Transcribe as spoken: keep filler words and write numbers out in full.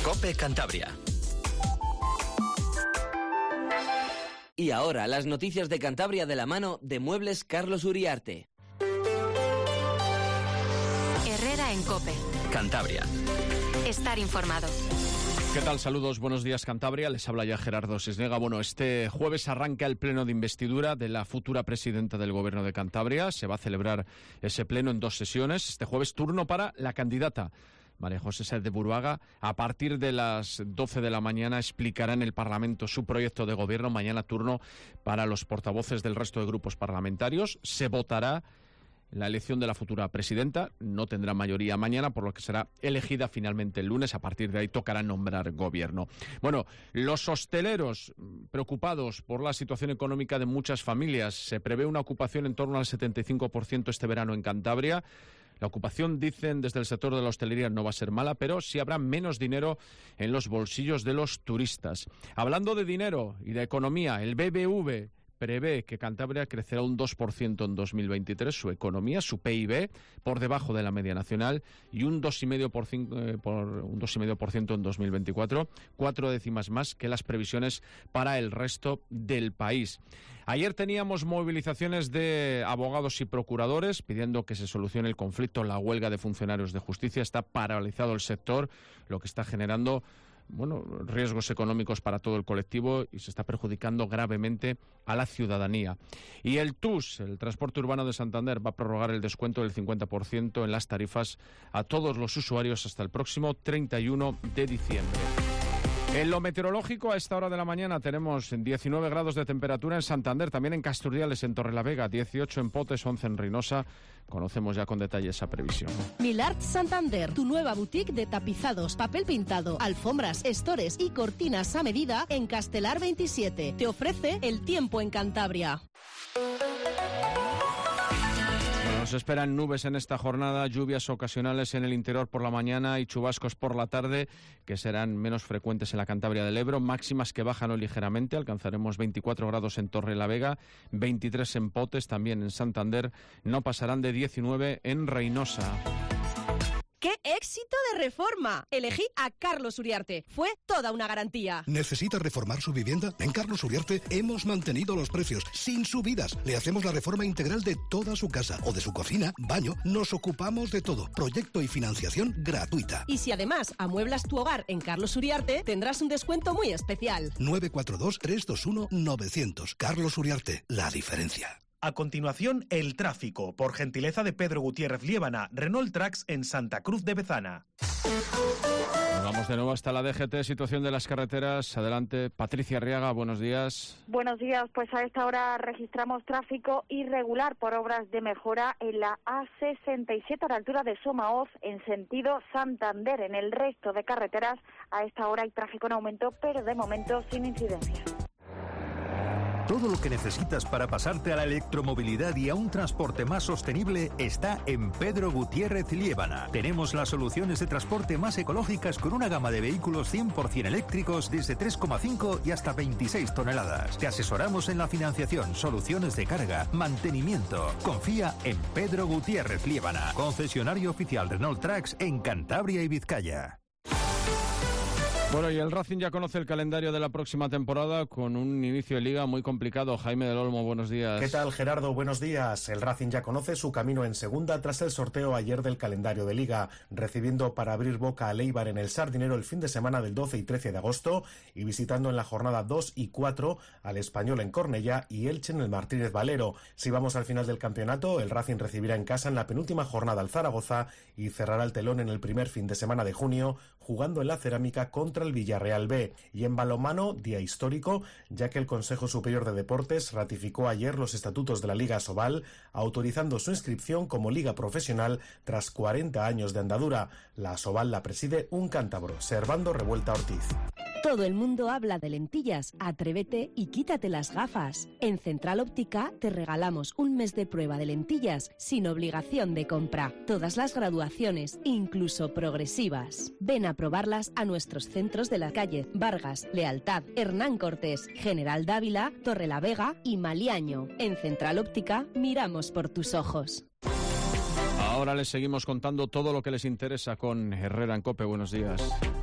COPE Cantabria. Y ahora, las noticias de Cantabria de la mano de Muebles Carlos Uriarte. Herrera en COPE. Cantabria. Estar informado. ¿Qué tal? Saludos, buenos días Cantabria, les habla ya Gerardo Sisnega. Bueno, este jueves arranca el pleno de investidura de la futura presidenta del Gobierno de Cantabria. Se va a celebrar ese pleno en dos sesiones. Este jueves turno para la candidata María José Sáez de Buruaga. A partir de las doce de la mañana explicará en el Parlamento su proyecto de gobierno. Mañana turno para los portavoces del resto de grupos parlamentarios. Se votará la elección de la futura presidenta. No tendrá mayoría mañana, por lo que será elegida finalmente el lunes. A partir de ahí tocará nombrar gobierno. Bueno, los hosteleros preocupados por la situación económica de muchas familias. Se prevé una ocupación en torno al setenta y cinco por ciento este verano en Cantabria. La ocupación, dicen desde el sector de la hostelería, no va a ser mala, pero sí habrá menos dinero en los bolsillos de los turistas. Hablando de dinero y de economía, el B B V prevé que Cantabria crecerá un dos por ciento en dos mil veintitrés, su economía, su P I B, por debajo de la media nacional, y un dos coma cinco por ciento, eh, por, un dos coma cinco por ciento en dos mil veinticuatro, cuatro décimas más que las previsiones para el resto del país. Ayer teníamos movilizaciones de abogados y procuradores pidiendo que se solucione el conflicto. La huelga de funcionarios de justicia. Está paralizado el sector, lo que está generando bueno, riesgos económicos para todo el colectivo y se está perjudicando gravemente a la ciudadanía. Y el T U S, el Transporte Urbano de Santander, va a prorrogar el descuento del cincuenta por ciento en las tarifas a todos los usuarios hasta el próximo treinta y uno de diciembre. En lo meteorológico, a esta hora de la mañana tenemos diecinueve grados de temperatura en Santander, también en Casturdiales, en Torrelavega, dieciocho en Potes, once en Reynosa. Conocemos ya con detalle esa previsión. Milart Santander, tu nueva boutique de tapizados, papel pintado, alfombras, estores y cortinas a medida en Castelar veintisiete. Te ofrece el tiempo en Cantabria. Nos esperan nubes en esta jornada, lluvias ocasionales en el interior por la mañana y chubascos por la tarde, que serán menos frecuentes en la Cantabria del Ebro. Máximas que bajan hoy ligeramente, alcanzaremos veinticuatro grados en Torrelavega, veintitrés en Potes, también en Santander, no pasarán de diecinueve en Reynosa. ¡Qué éxito de reforma! Elegí a Carlos Uriarte. Fue toda una garantía. ¿Necesita reformar su vivienda? En Carlos Uriarte hemos mantenido los precios sin subidas. Le hacemos la reforma integral de toda su casa o de su cocina, baño. Nos ocupamos de todo. Proyecto y financiación gratuita. Y si además amueblas tu hogar en Carlos Uriarte, tendrás un descuento muy especial. nueve cuatro dos, tres dos uno, nueve cero cero. Carlos Uriarte, la diferencia. A continuación, el tráfico, por gentileza de Pedro Gutiérrez Liébana, Renault Trax en Santa Cruz de Bezana. Nos vamos de nuevo hasta la D G T, situación de las carreteras. Adelante, Patricia Arriaga, buenos días. Buenos días, pues a esta hora registramos tráfico irregular por obras de mejora en la A sesenta y siete a la altura de Somaoz en sentido Santander. En el resto de carreteras a esta hora hay tráfico en aumento, pero de momento sin incidencias. Todo lo que necesitas para pasarte a la electromovilidad y a un transporte más sostenible está en Pedro Gutiérrez Liébana. Tenemos las soluciones de transporte más ecológicas con una gama de vehículos cien por ciento eléctricos desde tres coma cinco y hasta veintiséis toneladas. Te asesoramos en la financiación, soluciones de carga, mantenimiento. Confía en Pedro Gutiérrez Liébana, concesionario oficial Renault Trax en Cantabria y Vizcaya. Bueno, y el Racing ya conoce el calendario de la próxima temporada con un inicio de liga muy complicado. Jaime del Olmo, buenos días. ¿Qué tal, Gerardo? Buenos días. El Racing ya conoce su camino en segunda tras el sorteo ayer del calendario de liga, recibiendo para abrir boca a Eibar en el Sardinero el fin de semana del doce y trece de agosto y visitando en la jornada dos y cuatro al Español en Cornellá y Elche en el Martínez Valero. Si vamos al final del campeonato, el Racing recibirá en casa en la penúltima jornada al Zaragoza y cerrará el telón en el primer fin de semana de junio, jugando en la Cerámica contra el Villarreal B. Y en balonmano, día histórico, ya que el Consejo Superior de Deportes ratificó ayer los estatutos de la Liga Asobal, autorizando su inscripción como liga profesional tras cuarenta años de andadura. La Asobal la preside un cántabro, Servando Revuelta Ortiz. Todo el mundo habla de lentillas. Atrévete y quítate las gafas. En Central Óptica te regalamos un mes de prueba de lentillas sin obligación de compra. Todas las graduaciones, incluso progresivas. Ven a probarlas a nuestros centros de la calle Vargas, Lealtad, Hernán Cortés, General Dávila, Torrelavega y Maliaño. En Central Óptica miramos por tus ojos. Ahora les seguimos contando todo lo que les interesa con Herrera en COPE. Buenos días.